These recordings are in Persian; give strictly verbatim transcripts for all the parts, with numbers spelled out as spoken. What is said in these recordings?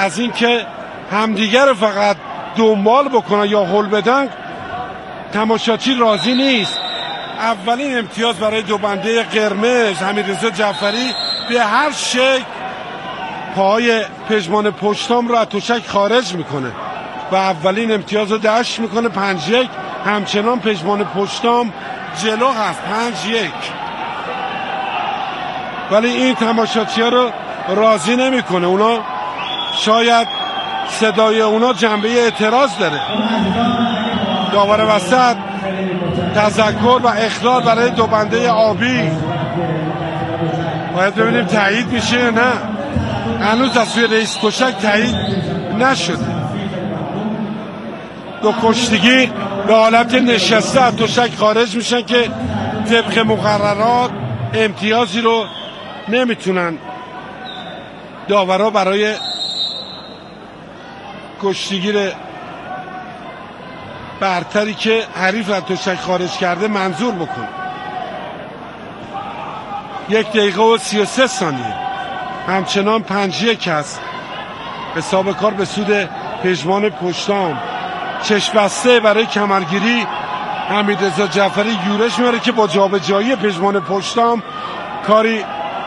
از این که همدیگر رو فقط دنبال بکنن یا هول بدن تماشاچی راضی نیست. اولین امتیاز برای دو بنده قرمز حمیدرضا جعفری به هر شکل پای پژمان پشتام رو از تشک خارج میکنه و اولین امتیاز رو دشت میکنه. پنج یک. همچنان پژمان پشتام جلو هست پنج یک، ولی این تماشاچی ها رو راضی نمیکنه. اونا شاید صدای اونا جنبه اعتراض داره. داور وسط تذکر و اخلال برای دو بنده آبی. باید ببینیم تایید میشه یا نه. هنوز از سوی رئیس تشک تایید نشده. دو کشتیگیر به حالت نشسته از تشک خارج میشن که طبق مقررات امتیازی رو نمیتونن داورا برای کشتیگیر برتری که حریف از تشک خارج کرده منظور بکنه. یک دقیقه و سی و سه ثانیه همچنان پنج یک هست. حساب کار به سود پژمان پشتام. چشم بسته برای کمرگیری حمیدرضا جعفری یورش میاره که با جابجایی پژمان پشتام کاری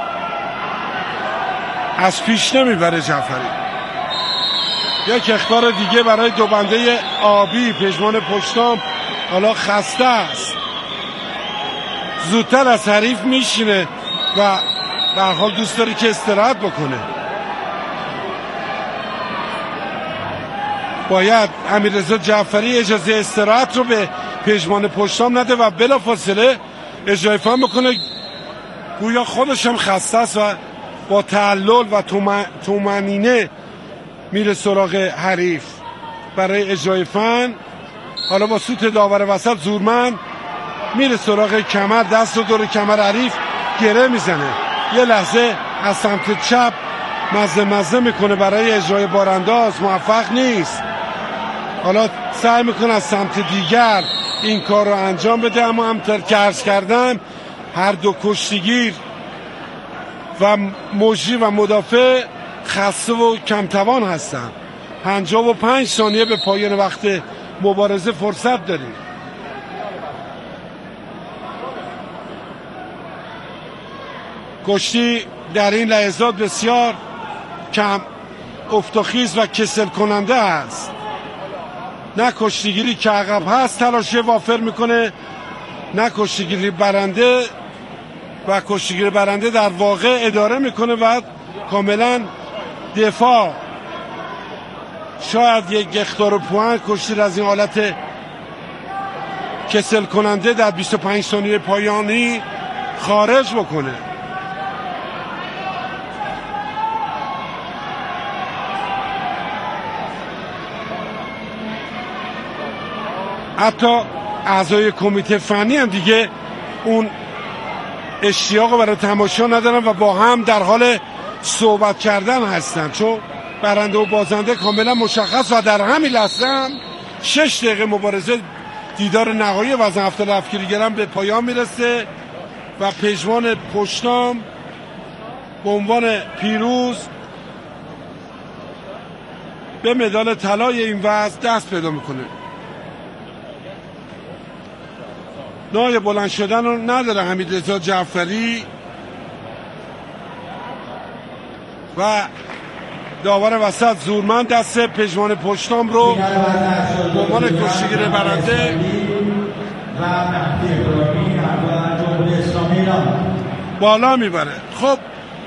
از پیش نمیبره جعفری. یک اخطار دیگه برای دو بنده آبی. پژمان پشتام حالا خسته است، زودتر از حریف میشینه و به هر حال دوست داره که استراحت بکنه. باید حمیدرضا جعفری اجازه استراحت رو به پژمان پشتام نده و بلافاصله اجرای فهم بکنه گویا خودش هم خسته است و با تعلل و طمأنینه میره سراغ حریف برای اجرای فن. حالا با سوت داور وسط زورمن میره سراغ کمر، دست رو دور کمر حریف گره میزنه. یه لحظه از سمت چپ مزه مزه میکنه برای اجرای بارانداز، موفق نیست. حالا سعی میکنه از سمت دیگر این کار رو انجام بده، اما همطور که عرض کردم هر دو کشتیگیر و مجری و مدافع خسته و کمتوان هستن. پنجاه و پنج ثانیه به پایان وقت مبارزه فرصت داریم. کشتی در این لحظات بسیار کم افتخیز و کسل کننده است. نه کشتیگیری که عقب هست تلاشه وافر میکنه، نه کشتیگیری برنده و کشتیگیری برنده در واقع اداره میکنه و کاملا دفاع. شاید یک اخطار و پوان کشتی از این حالت کسل کننده در بیست و پنج ثانیه پایانی خارج بکنه. حتی اعضای کمیته فنی هم دیگه اون اشتیاق برای تماشا ندارن و با هم در حال صحبت کردن هستن، چون برنده و بازنده کاملا مشخص و در همین لحظه هم شش دقیقه مبارزه دیدار نهایی وزن هفتاد و هفت کیلوگرم به پایان میرسه و پژمان پشتام به عنوان پیروز به مدال طلای این وزن دست پیدا میکنه. نای بلند شدن رو نداره حمیدرضا جعفری و داور وسط زورمن دست پژمان پشتام رو به عنوان کشتیگیر برنده بالا میبره. خب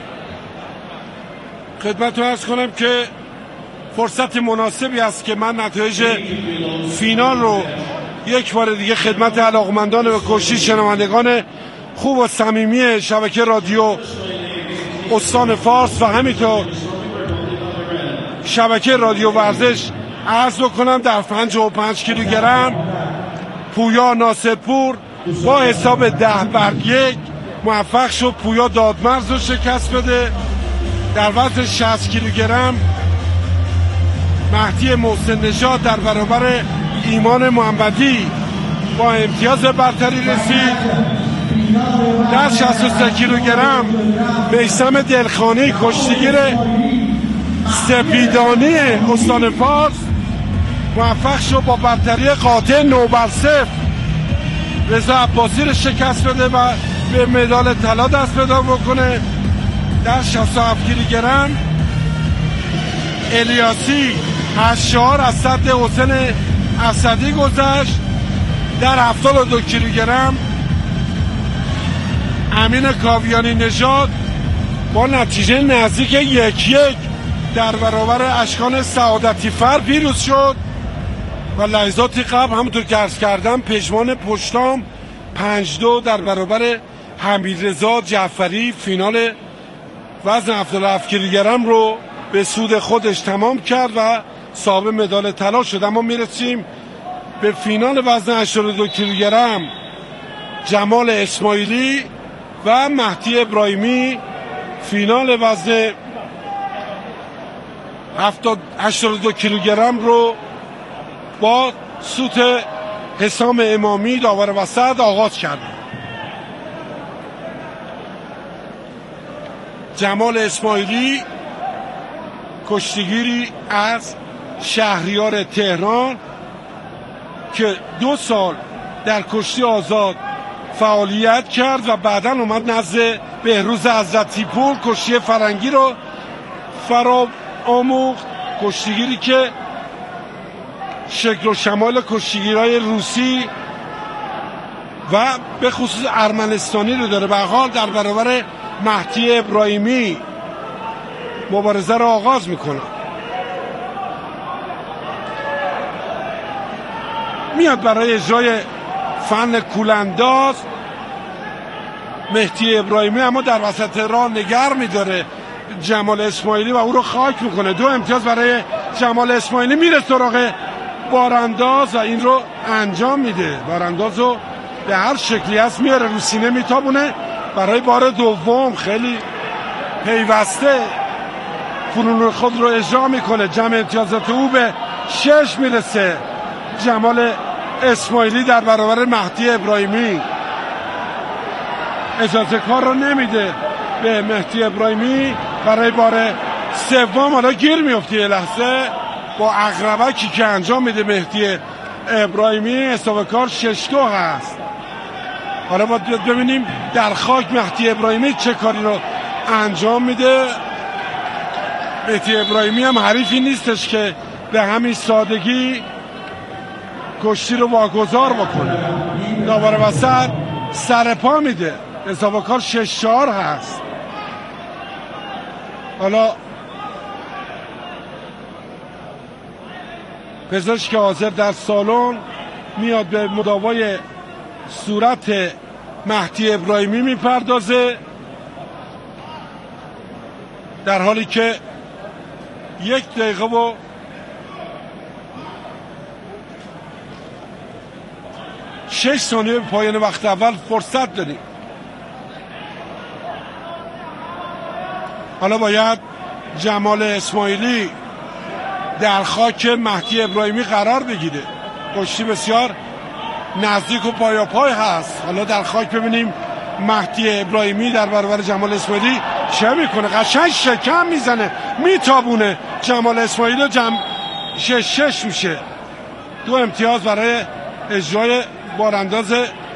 خدمت رو عرض کنم که فرصت مناسبی است که من نتایج فینال رو یک بار دیگه خدمت علاقمندان و کشتی شنوندگان خوب و صمیمی شبکه رادیو استان فارس و همینطور شبکه رادیو ورزش عرض بکنم. در پنجاه و پنج کیلوگرم پویا ناصرپور با حساب ده بر یک موفق شد پویا دادمرز رو شکست بده. در وزن شصت کیلوگرم مهدی محسن نژاد در برابر ایمان محمدی با امتیاز برتری رسید. در شصت و سه کیلوگرم میثم دلخانی کشتیگیر سپیدانی استان فارس موفق شد با برتری قاطع نه بر صفر رضا عباسی رو شکست بده و به مدال طلا دست پیدا بکنه. در شصت و هفت کیلوگرم الیاسی هشت چهار از صد حسین اسدی گذشت. در هفتاد و دو کیلوگرم امین کاویانی نژاد با نتیجه نزدیک یک یک در برابر اشکان سعادتی فر پیروز شد و لحظاتی قبل همونطور که عرض کردم پژمان پشتام پنج دو در برابر حمیدرضا جعفری فینال وزن هفتاد و هفت کیلوگرم رو به سود خودش تمام کرد و صاحب مدال طلا شد. اما میرسیم به فینال وزن هشتاد و دو کیلوگرم جمال اسماعیلی و مهدی ابراهیمی. فینال وزن هشتاد و دو کیلوگرم رو با سوت حسام امامی داور وسط آغاز کرد. جمال اسماعیلی کشتیگیری از شهریار تهران که دو سال در کشتی آزاد فعالیت کرد و بعداً اومد نزد بهروز حضرتی پور کشتی فرنگی رو فرا آموخت. کشتیگیری که شکل و شمال کشتیگیرهای روسی و به خصوص ارمنستانی رو داره. به حال در برابر مهدی ابراهیمی مبارزه رو آغاز میکنه. میاد برای اجرای فن کولانداز مهدی ابراهیمی، اما در وسط راه نگر میداره جمال اسماعیلی و او رو خاک میکنه. دو امتیاز برای جمال اسماعیلی. میره سراغ بارانداز و این رو انجام میده. بارانداز رو به هر شکلی هست میاره رو سینه میتابونه. برای بار دوم خیلی پیوسته فنون خود رو اجرا میکنه. جمع امتیازات او به شش میرسه. جمال اسماعیلی در برابر مهدی ابراهیمی اجازه کار رو نمیده به مهدی ابراهیمی. برای بار سوم حالا گیر میفته یه لحظه با عقربکی که انجام میده مهدی ابراهیمی. حساب کار شش دو هست. حالا باید ببینیم در خاک مهدی ابراهیمی چه کاری رو انجام میده. مهدی ابراهیمی هم حریفی نیستش که به همین سادگی کشتی رو واگذار بکنه. داور وسط سر پا میده. حساب کار شش چهار هست. حالا پزشک حاضر در سالن میاد به مداوای صورت مهدی ابراهیمی میپردازه، در حالی که یک دقیقه و شش ثانیه به پایان وقت اول فرصت داریم. حالا باید جمال اسماعیلی در خاک مهدی ابراهیمی قرار بگیره. کشتی بسیار نزدیک و پایا پای هست. حالا در خاک ببینیم مهدی ابراهیمی در برابر جمال اسماعیلی چه میکنه. قشنگ شکم میزنه، میتابونه جمال اسماعیلی و جم... شش شش میشه. دو امتیاز برای اجرای بارانداز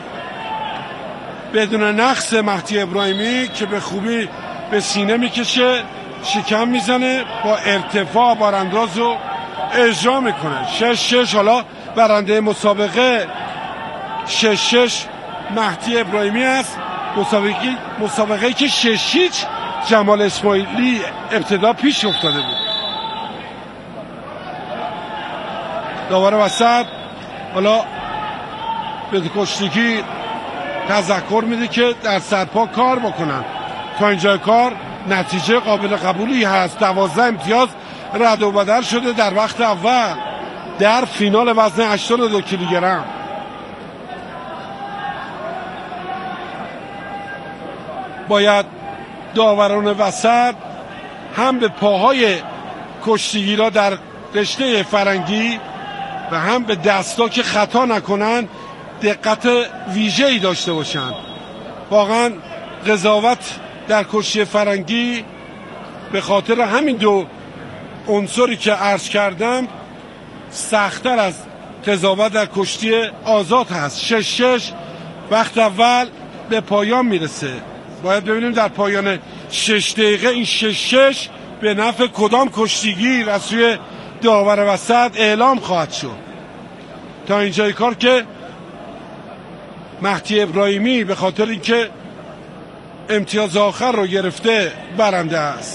بدون نقص مهدی ابراهیمی که به خوبی به سینه میکشه، شکم میزنه، با ارتفاع بارانداز رو اجرا میکنه. شش شش. حالا برنده مسابقه شش شش مهدی ابراهیمی است. مسابقه مسابقه که شش هیچ جمال اسماعیلی ابتدا پیش افتاده بود. داور وسط حالا به کشتیگیر تذکر میده که در سرپا کار بکنن. تا اینجا کار نتیجه قابل قبولی هست. دوازده امتیاز رد و بدل شده در وقت اول در فینال وزن هشتاد و دو کیلوگرم. باید داوران وسط هم به پاهای کشتیگیرا در رشته فرنگی و هم به دستا که خطا نکنن دقت ویژه‌ای داشته باشن. واقعا قضاوت در کشتی فرنگی به خاطر همین دو عنصری که عرض کردم سخت‌تر از قضاوت در کشتی آزاد هست. شش شش وقت اول به پایان میرسه. باید ببینیم در پایان شش دقیقه این شش شش به نفع کدام کشتیگیر از سوی داور وسط اعلام خواهد شد. تا اینجای کار که مهدی ابراهیمی به خاطر اینکه امتیاز آخر رو گرفته برنده است.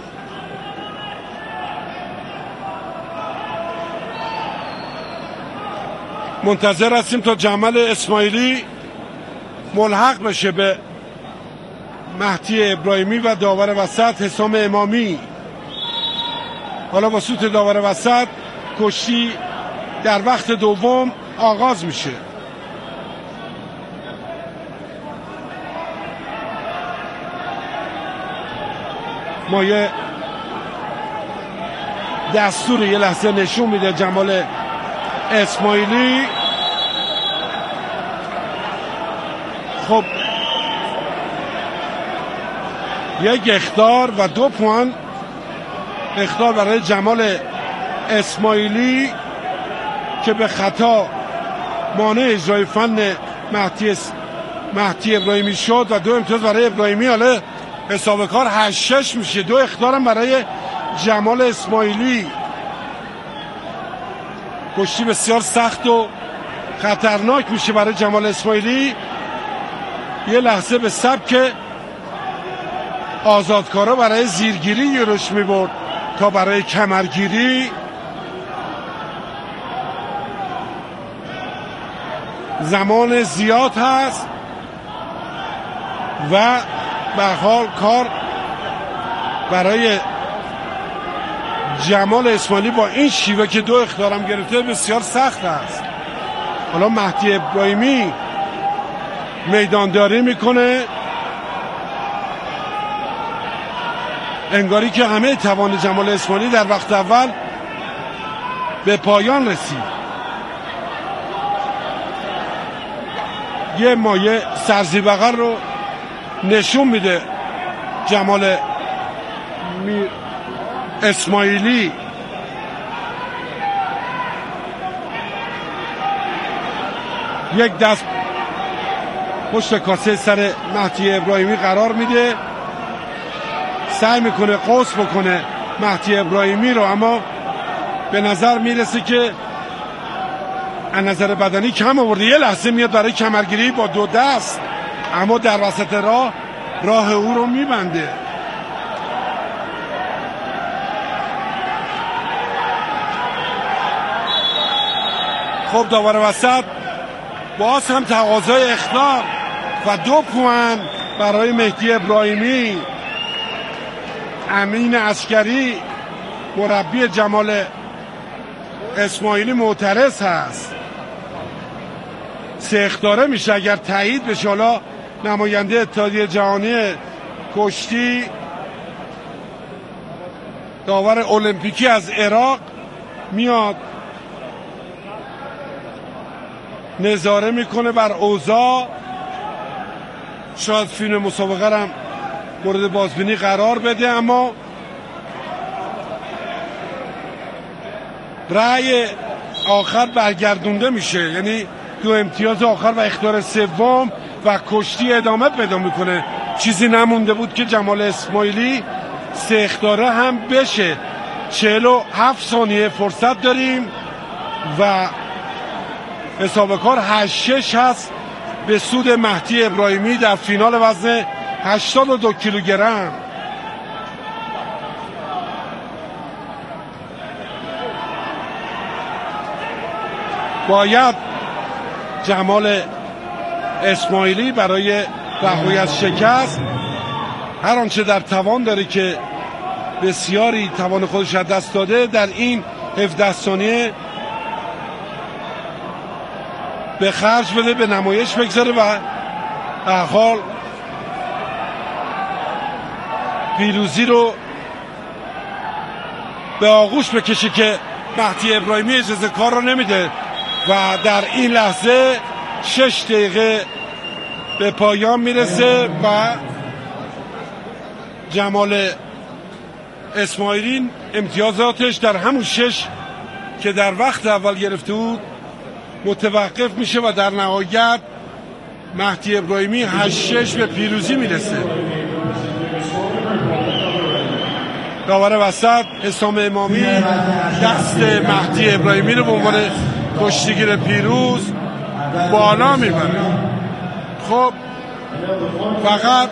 منتظر هستیم تا جمال اسماعیلی ملحق بشه به مهدی ابراهیمی و داور وسط حسام امامی. حالا با سوت داور وسط کشتی در وقت دوم آغاز میشه. ما یه دستور یه لحظه نشون میده جمال اسماعیلی. خب یک اخطار و دو پوان اخطار برای جمال اسماعیلی که به خطا مانع اجرای فن مهدی مهدی ابراهیمی شد و دو امتیاز برای ابراهیمی. حالا حساب کار هشت شش میشه. دو اخطارم برای جمال اسماعیلی. کشتی بسیار سخت و خطرناک میشه برای جمال اسماعیلی. یه لحظه به سبک آزادکارا برای زیرگیری یورش میبرد تا برای کمرگیری. زمان زیاد هست و به حال کار برای جمال اسماعیلی با این شیوه که دو اخطارم گرفته بسیار سخت است. حالا مهدی ابراهیمی میدانداری میکنه، انگاری که همه توان جمال اسماعیلی در وقت اول به پایان رسید. یه مایه سرزیبقر رو نشون میده جمال اسماعیلی. یک دست پشت کاسه سر مهدی ابراهیمی قرار میده، سعی میکنه قوس بکنه مهدی ابراهیمی رو، اما به نظر میرسه که از نظر بدنی کم آورده. یه لحظه میاد برای کمرگیری با دو دست، اما در وسط راه راه او رو میبنده. خب داور وسط باز هم تقاضای اخطار و دو پوان برای مهدی ابراهیمی. امین عسکری مربی جمال اسماعیلی معترض هست. سه اخطاره میشه اگر تایید بشه. حالا نماینده اتحادیه جهانی کشتی، داور المپیکی از عراق میاد نظاره میکنه بر اوضاع. شاید فیلم مسابقه هم مورد بازبینی قرار بده، اما رأی آخر برگردونده میشه، یعنی دو امتیاز آخر و اخطار سوم و کشتی ادامه پیدا میکنه. چیزی نمونده بود که جمال اسماعیلی سه اخطاره هم بشه. چهل و هفت ثانیه فرصت داریم و حساب کار هشت شش هست به سود مهدی ابراهیمی در فینال وزن هشتاد و دو کیلوگرم. باید جمال اسماعیلی برای رهایی از شکست هر آنچه در توان داره که بسیاری توان خودش از دست داده در این هفده ثانیه به خرج بده، به نمایش بگذاره و به هر حال پیروزی رو به آغوش بکشه که مهدی ابراهیمی اجازه کار رو نمیده و در این لحظه شش دقیقه به پایان میرسه و جمال اسماعیلی امتیازاتش در همون شش که در وقت اول گرفته بود متوقف میشه و در نهایت مهدی ابراهیمی هشت شش به پیروزی میرسه. داور وسط حسام امامی دست مهدی ابراهیمی رو به عنوان کشتیگیر پیروز بالا میبره. خب فقط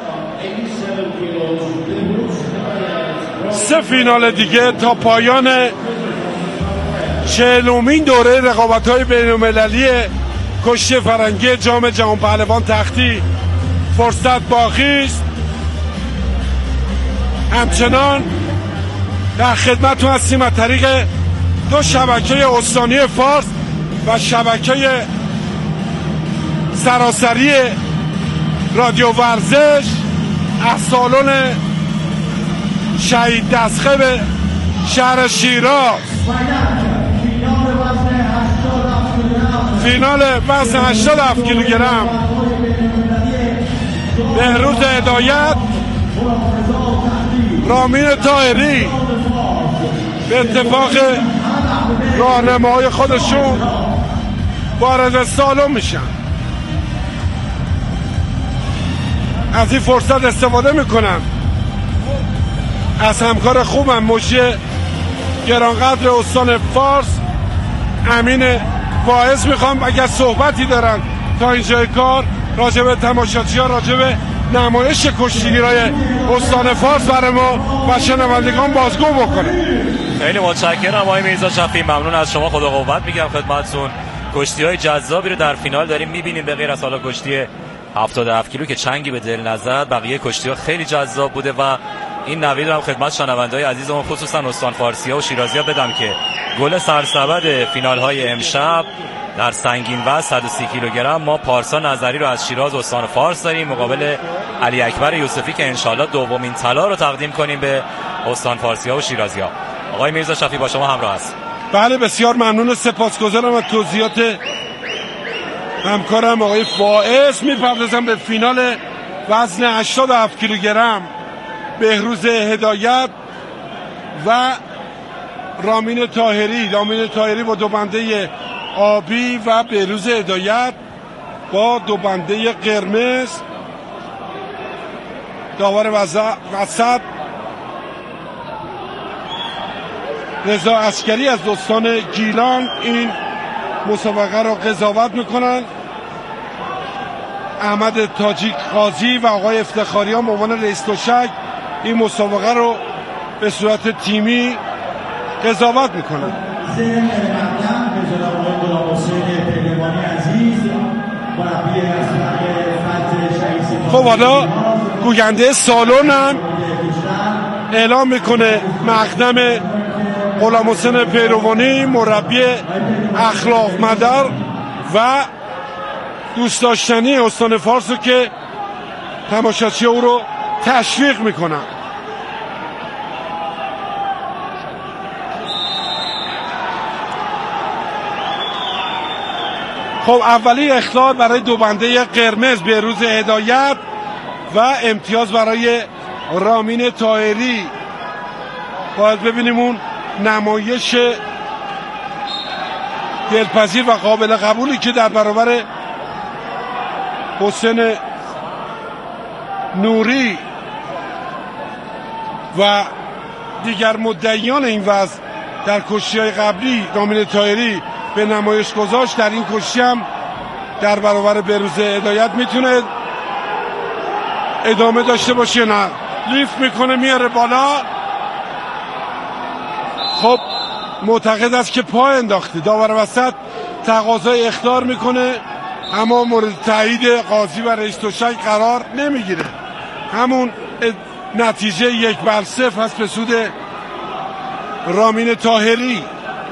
سه فینال دیگه تا پایان چهلمین دوره رقابت‌های بین‌المللی کشتی فرنگی جام جهان پهلوان تختی فرصت باقی است. همچنان در خدمتتون هستیم از طریق دو شبکه استانی فارس و شبکه سراسری رادیو ورزش از سالن شهید دستخه شهر شیراز. فینال وزن هشتاد و هفت کیلوگرم بهروز هدایت رامین طاهری به اتفاق راهنمای خودشون وارد سالن میشن. از این فرصت استفاده میکنم از همکار خوبم مجری گرانقدر استان فارس امین واعظ میخوام اگر صحبتی دارن تا اینجای کار راجع به تماشاچی‌ها، راجع به نمایش کشتیگیرای استان فارس برای ما و شنوندگان بازگو بکنه. خیلی متشکرم آقای میرزا شفیع، ممنون از شما، خدا قوت میگم خدمتتون. کشتی‌های جذابی رو در فینال داریم میبینیم، به غیر از حالا کشتی هفتاد و هفت کیلو که چنگی به دل نزد، بقیه کشتی‌ها خیلی جذاب بوده و این نوید رو هم خدمت شنونده‌های عزیزمون خصوصا استان فارسی‌ها و شیرازی‌ها بدم که گل سرسبد فینال‌های امشب در سنگین وزن صد و سی کیلوگرم ما پارسا نظری رو از شیراز استان فارس داریم مقابل علی اکبر یوسفی که انشالله دومین طلا رو تقدیم کنیم به استان فارسی‌ها و شیرازی‌ها. آقای میرزا شفیع با شما همراه است. بله بسیار ممنون، سپاسگزارم از توضیحات همکارم آقای فائز. میپردازم به فینال وزن هشتاد و هفت کیلوگرم بهروز هدایت و رامین طاهری. رامین طاهری با دو بنده آبی و بهروز هدایت با دو بنده قرمز. داور وسط رضا عسکری از دوستان گیلان این مسابقه را قضاوت میکنن. احمد تاجیک قاضی و آقای افتخاریان به عنوان رئیس تشک این مسابقه رو به صورت تیمی قضاوت میکنن. خب حالا گوینده سالن هم اعلام میکنه مقدم غلام حسین پیروانی مربی اخلاق مدار و دوست داشتنی استان فارس رو که تماشاچی او رو تشویق میکنن. خب اولی اخطار برای دو بنده قرمز بهروز هدایت و امتیاز برای رامین طاهری. باید ببینیم اون نمایش دلپذیر و قابل قبولی که در برابر حسین نوری و دیگر مدعیان این وضع در کشتی‌های قبلی رامین طاهری به نمایش گذاشت، در این کشتی هم در برابر بهروز هدایت میتونه ادامه داشته باشه. نه لیفت میکنه میاره بالا. خب معتقد است که پا انداخته. داور وسط تقاضای اخطار میکنه اما مورد تایید قاضی و رئیس تشک قرار نمیگیره. همون نتیجه یک بر صفر هست به سود رامین طاهری.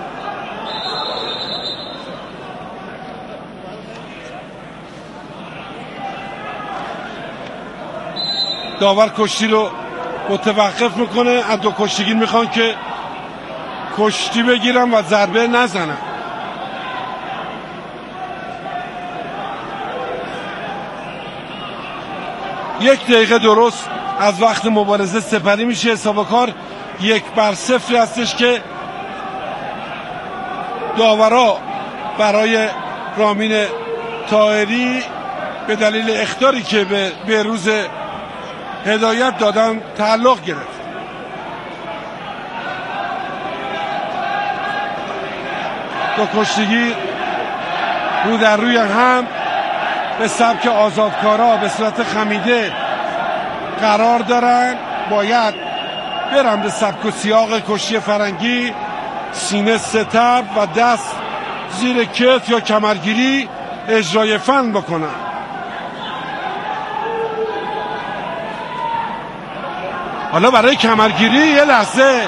داور کشتی رو متوقف میکنه. از دو کشتیگیر میخوان که کشتی بگیرن و ضربه نزنن. یک دقیقه درست از وقت مبارزه سپری میشه. حساب کار یک بر صفری هستش که داورا برای رامین طاهری به دلیل اخطاری که به بهروز هدایت دادن تعلق گرفت. دو کشتیگیر رو در روی هم به سبک آزادکارا به صورت خمیده قرار دارن. باید برن به سبک و سیاق کشتی فرنگی، سینه ستر و دست زیر کتف یا کمرگیری اجرای فن بکنن. حالا برای کمرگیری یه لحظه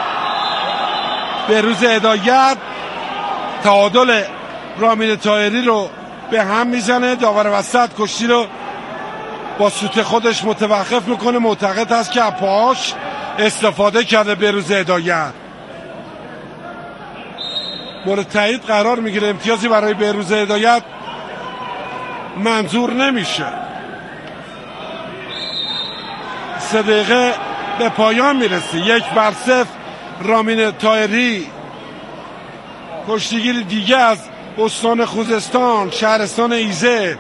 بهروز هدایت تعادل رامین طاهری رو به هم میزنه. داور وسط کشتی رو با سوت خودش متوقف میکنه، معتقد هست که پاهاش استفاده کرده بهروز هدایت. مورد تایید قرار میگیره، امتیازی برای بهروز هدایت منظور نمیشه. سه دقیقه به پایان میرسه. یک بر صفر رامین طاهری، کشتیگیر دیگه از استان خوزستان شهرستان ایزه،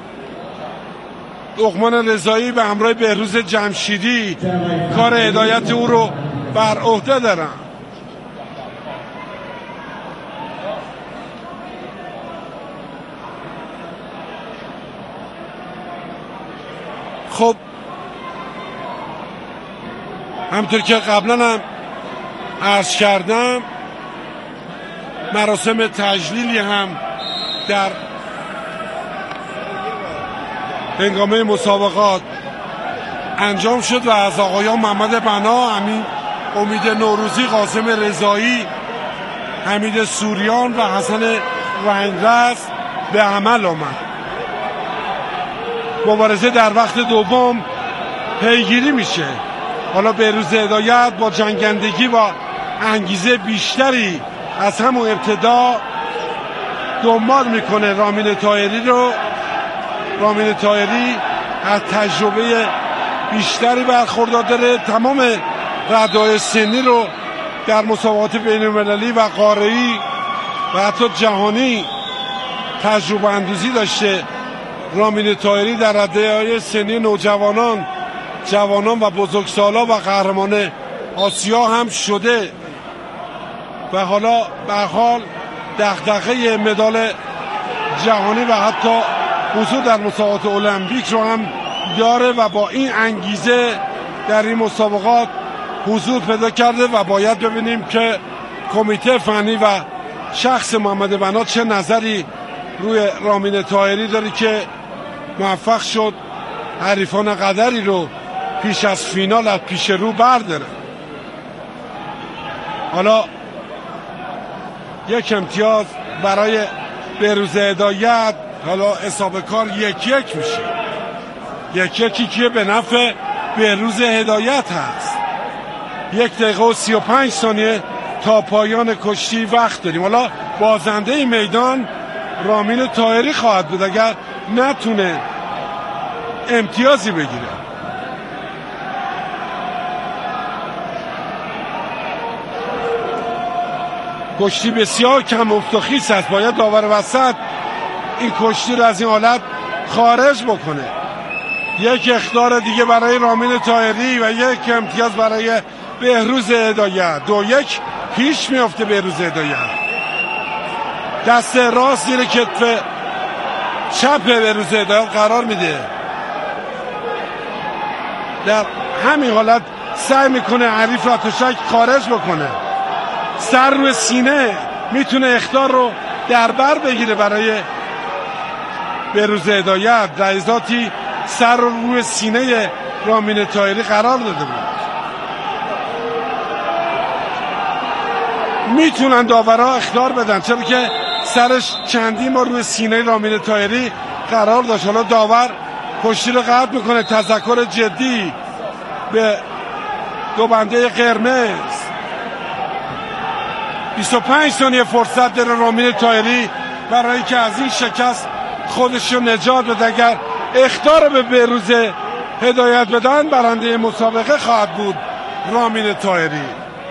لقمان رضایی به همراه بهروز جمشیدی کار هدایت او رو بر عهده دارن. خب همطور که قبلا هم عرض کردم، مراسم تجلیلی هم در هنگامه مسابقات انجام شد و از آقایان محمد بنا، امین امید نوروزی، قاسم رضایی، حمید سوریان و حسن رنگرز به عمل آمد. مبارزه در وقت دوم پیگیری میشه. حالا بهروز هدایت با جنگندگی و انگیزه بیشتری از همون ابتدا دنبال میکنه رامین طاهری رو. رامین طاهری از تجربه بیشتری برخوردار داره، تمام ردای سنی رو در مسابقات بین المللی و قاره‌ای و حتی جهانی تجربه اندوزی داشته. رامین طاهری در رده‌های سنی نوجوانان، جوانان و بزرگسالا و قهرمان آسیا هم شده و حالا به حال دغدغه مدال جهانی و حتی حضور در مسابقات المپیک رو هم داره و با این انگیزه در این مسابقات حضور پیدا کرده و باید ببینیم که کمیته فنی و شخص محمد بنا چه نظری روی رامین طاهری داره که موفق شد حریفان قدری رو پیش از فینال از پیش رو برداره. حالا یک امتیاز برای بهروز هدایت. حالا حساب کار یک یک میشه، یک یکی که به نفع بهروز هدایت هست. یک دقیقه و سی و پنج ثانیه تا پایان کشتی وقت داریم. حالا بازنده این میدان رامین طاهری خواهد بود اگر نتونه امتیازی بگیره. کشتی بسیار کم افت و خیس است. باید داور وسط این کشتی رو از این حالت خارج بکنه. یک اخطار دیگه برای رامین طاهری و یک امتیاز برای بهروز هدایت. دو یک پیش میافته بهروز هدایت. دست راست زیر کتف چپ بهروز هدایت قرار میده. در همین حالت سعی میکنه حریف را تشک خارج بکنه. سر روی سینه میتونه اخطار رو در بر بگیره برای بهروز هدایت. رئیزاتی سر رو روی سینه رامین طاهری قرار داده بود. میتونن داورها اخطار بدن چرا که سرش چندین بار روی سینه رامین طاهری قرار داشت. حالا داور کشتی رو قطع میکنه. تذکر جدی به دو بنده قرمز. بیست و پنج ثانیه فرصت داره رامین طاهری برای اینکه از این شکست خودش رو نجات بده. اگر اخطار به بهروز هدایت بدن برنده مسابقه خواهد بود رامین طاهری.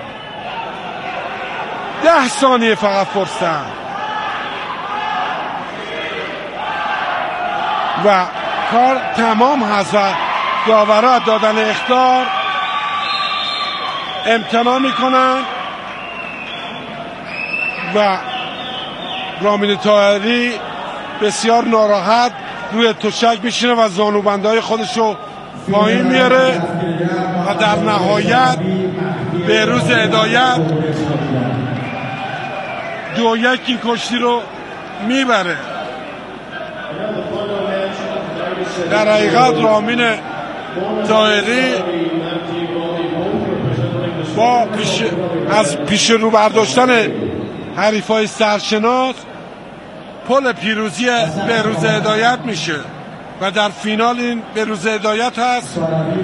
ده ثانیه فقط فرصت و کار تمام هست و داورا دادن اخطار امتناع میکنن و رامین طاهری بسیار ناراحت روی تشک میشینه و زانوبندهای خودشو پایین میاره و در نهایت بهروز هدایت دو یک این کشتی رو میبره. در حقیقت رامین طاهری با پیش از پیش رو برداشتن حریفای سرشناس پل پیروزی بهروز هدایت میشه و در فینال این بهروز هدایت هست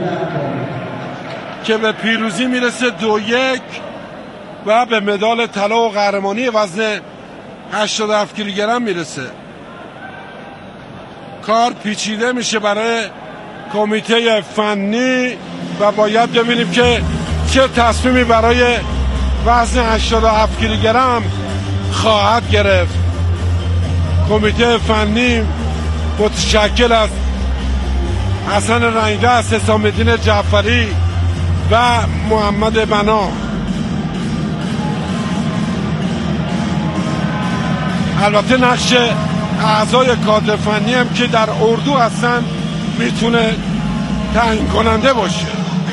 که به پیروزی میرسه دو یک و به مدال طلا و قهرمانی وزن هشتاد و هفت کیلوگرم میرسه. کار پیچیده میشه برای کمیته فنی و باید ببینیم که چه تصمیمی برای وزن هشتاد و هفت کیلوگرم خواهد گرفت. کمیته فنی متشکل از حسن رنگدست، حسام الدین جعفری و محمد بنا. البته نقش اعضای کادر فنی هم که در اردو هستن میتونه تعیین کننده باشه.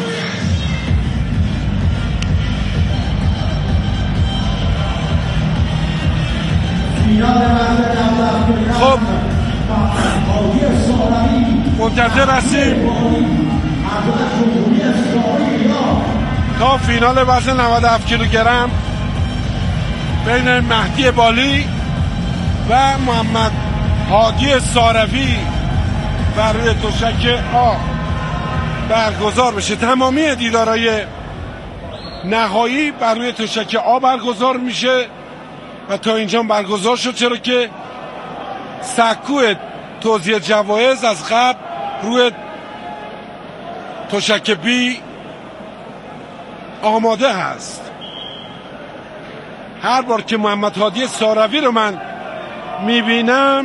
خب منتظر هستیم تا فینال وزن نود و هفت کیلوگرم بین مهدی بالی و محمد هادی ساروی بر روی تشک آ برگزار بشه. تمامی دیدارهای نهایی بر روی تشک آ برگزار میشه و تا اینجا برگزار شد، چرا که سکوی توزیع جوایز از قبل روی تشک بی آماده هست. هر بار که محمد هادی ساروی رو من میبینم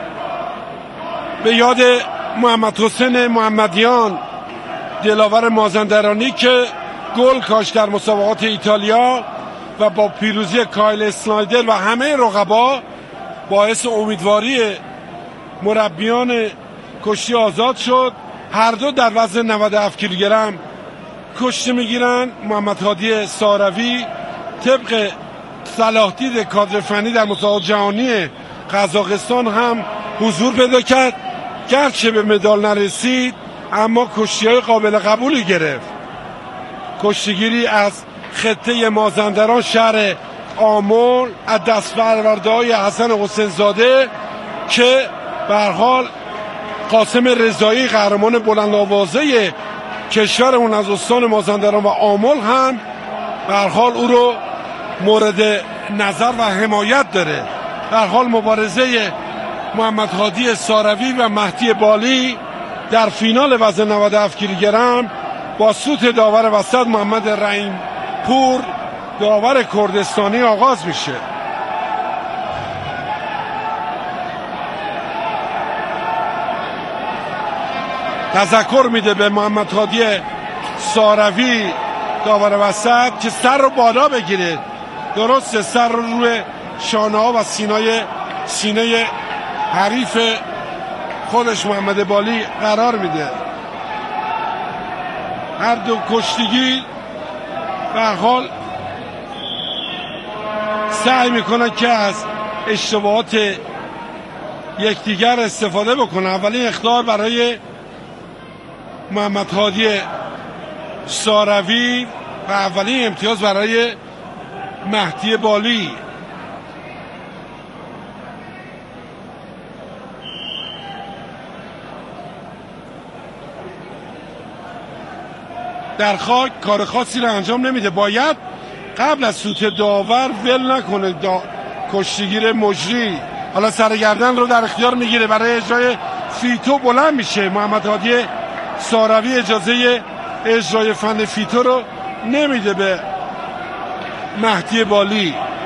به یاد محمد حسین محمدیان دلاور مازندرانی که گل کاشت در مسابقات ایتالیا و با پیروزی کایل اسنایدر و همه رقبا باعث امیدواری مربیان کشتی آزاد شد. هر دو در وزن نود و هفت کیلوگرم کشتی میگیرن. محمد هادی ساروی طبق صلاح دید کادر فنی در مسابقات جهانی قزاقستان هم حضور پیدا کرد، گرچه به مدال نرسید اما کشتی‌های قابل قبولی گرفت. کشتیگیری از خطه مازندران شهر آمل از دست پرورده‌های حسن حسین زاده که به هر حال قاسم رضایی قهرمان بلند آوازه کشورمون از استان مازندران و آمل هم به هر حال او رو مورد نظر و حمایت داره. در حال مبارزه محمد هادی ساروی و مهدی بالی در فینال وزن نود و هفت کیلوگرم با سوت داور وسط محمد رحیم پور داور کردستانی آغاز میشه. تذکر میده به محمد هادی ساروی داور وسط که سر رو بالا بگیره. درسته سر رو روی شانه ها و سینای سینه حریف خودش محمد بالی قرار میده. هر دو کشتیگیر به هر حال سعی میکنن که از اشتباهات یکدیگر استفاده بکنن. اولین اخطار برای محمد هادی ساروی و اولین امتیاز برای مهدی بالی. در خاک کار خاصی رو انجام نمیده. باید قبل از سوت داور ول نکنه دا... کشتیگیر مجری. حالا سرگردن رو در اختیار میگیره، برای اجرای فیتو بلند میشه. محمد هادی ساروی اجازه اجرای فن فیتو رو نمیده به مهدی بالی